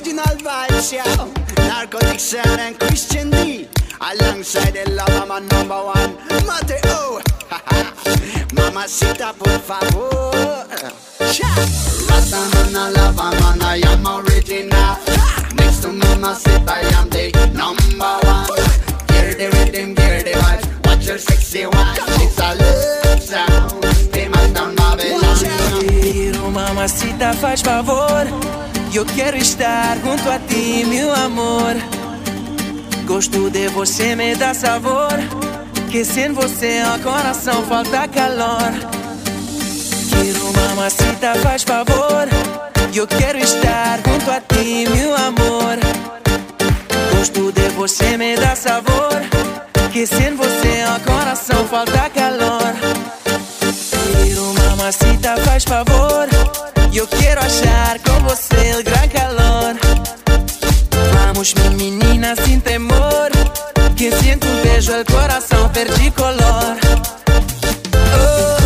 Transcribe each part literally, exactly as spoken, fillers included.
original vibes, yeah. Narcotic Sound and Christian D, alongside the lava man number one, Mateo. Mamacita, por favor. Rasta man, a lava man, I am original. Next to Mamacita, I am the number one. Hear the rhythm, hear the vibe. Watch your sexy wine. It's a love sound. Famous down Babylon. Mamacita, faz favor. Eu quero estar junto a ti, meu amor. Gosto de você, me dá sabor. Que sem você o coração falta calor. Quero mamacita, faz favor. Eu quero estar junto a ti, meu amor. Gosto de você, me dá sabor. Que sem você o coração falta calor. Quero mamacita, faz favor. Eu quero achar com você o gran calor. Vamos, minha menina, sem temor. Que sinto um beijo, o coração perde color. Oh,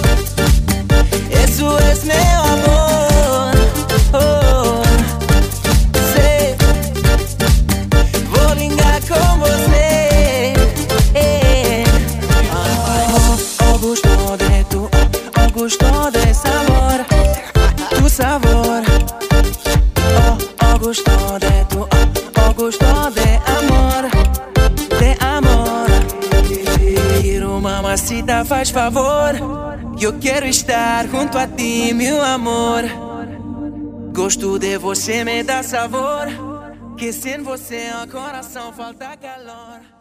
isso é meu amor. Oh, sei, vou ligar com você. Eh. Oh, oh, gosto de tu, oh, gosto de sabor. Tu sabor, oh, oh, gosto de tu, oh, oh, gosto de amor, de amor. Quero mamacita, faz favor. Eu quero estar junto a ti, meu amor. Gosto de você, me dá sabor. Que sem você o coração falta calor.